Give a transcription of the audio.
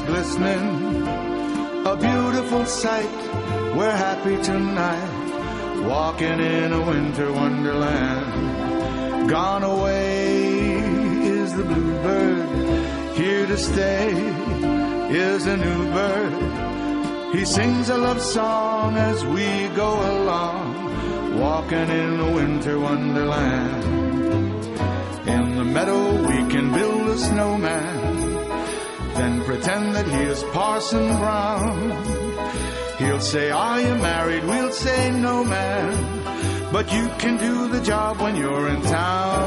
glistening, a beautiful sight. We're happy tonight, walking in a winter wonderland. Gone away is the bluebird, here to stay is a new bird. He sings a love song as we go along, walking in a winter wonderland. In the meadow we can build a snowman, then pretend that he is Parson Brown. He'll say, are you married? We'll say, no, man, but you can do the job when you're in town.